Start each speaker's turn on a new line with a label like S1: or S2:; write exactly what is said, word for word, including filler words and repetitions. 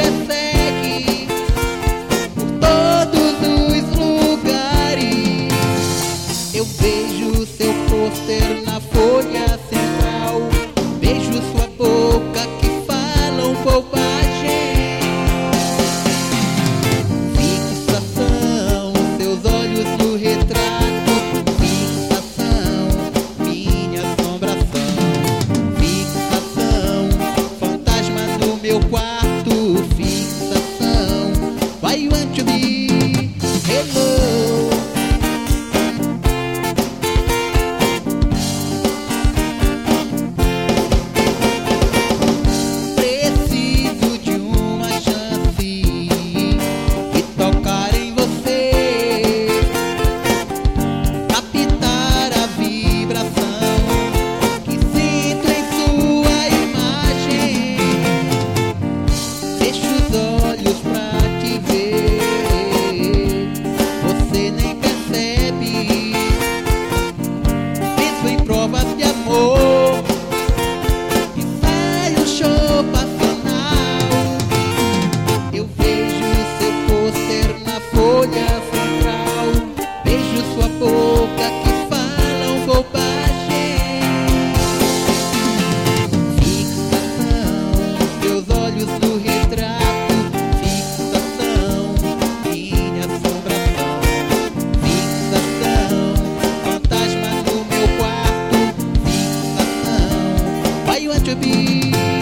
S1: persegue por todos os lugares. Eu vejo seu pôster na folha central, vejo sua boca que falam bobagem. Fixação, seus olhos no retrato. Fixação, minha assombração. Fixação, fantasma no meu quarto. Fixação, why you want to be hello? Preciso de uma chance e tocar em você, captar a vibração que sinto em sua imagem. Fecho os olhos pra te ver, você nem percebe. Penso em provas de amor, ensaio show passional. Eu vejo seu pôster na folha central, vejo sua boca que falam bobagem. Fixação, seus olhos no retrato. Fixação, minha assombração. Fixação, fantasma no meu quarto. Fixação, why you want to be